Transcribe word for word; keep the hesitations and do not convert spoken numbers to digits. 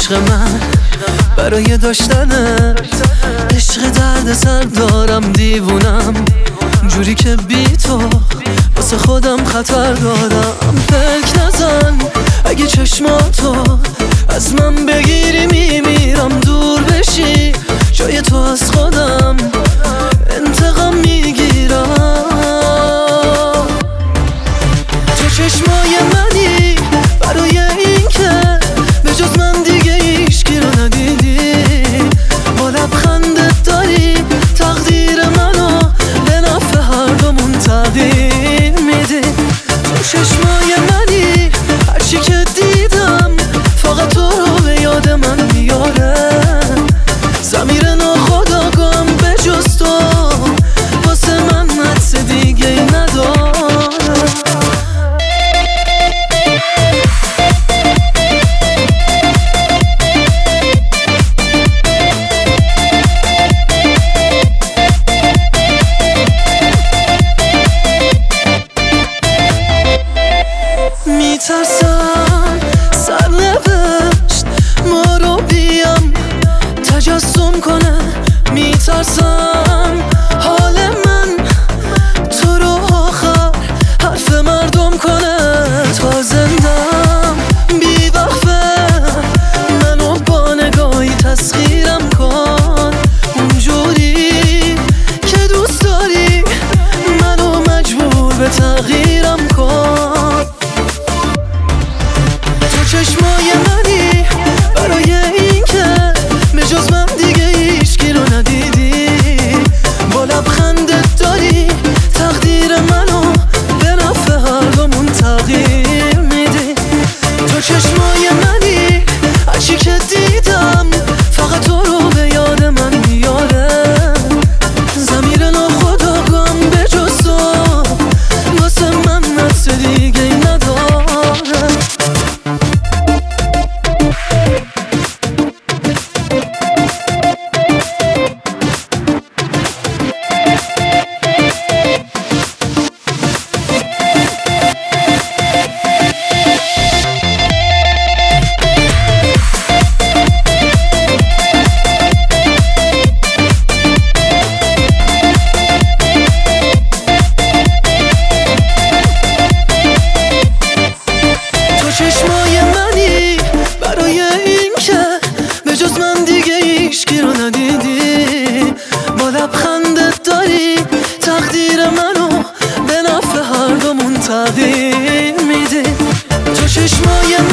عشق من برای داشتنت، عشق درد سر دارم دیوونم جوری که بی تو واسه خودم خطر دارم. فکر نزن اگه چشماتو از من بگیری میمیرم، دور بشی جای تو از خودم انتقام میگیرم. تو چشمای منی برای این که به جز من دیگه هیچکی رو ندیدی، با لبخندت داری تقدیر منو به نفع هر دومون تغییر میدی. تو چشمای منی هرچی که دیدم فقط تو رو به یاد من میاره، ضمیر ناخودآگاهم به جز تو واسه من حدس دیگه نداره. میترسم سرنوشت ما رو بیام تجسم کنه، میترسم حال من تو رو آخر حرف مردم کنه. تا زندم بی وقفه منو با نگاهی تسخیرم کن، اونجوری که دوست داری منو مجبور به تغییرم کن. چشمای منی برای این که به جز من دیگه هیچکی رو ندیدی، با لبخندت داری تقدیر منو به نفع هر دومون تغییر میدی. تو چشمای منی هرچی که دیدم فقط تو رو به یاد من میاره، ضمیر ناخودآگاهم به جز تو واسه من حدس دیگه نداره. چشمای منی برای این که به جز من دیگه هیچکی رو ندیدی، با لبخندت داری تقدیر منو به نفع هر دومون تغییر میدی. تو چشمای